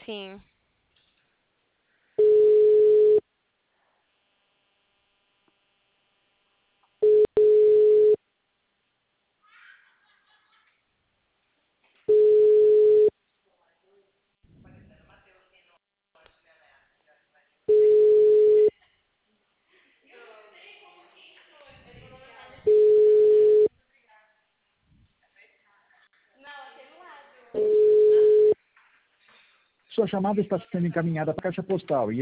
Sim. Sua chamada está sendo encaminhada para a caixa postal.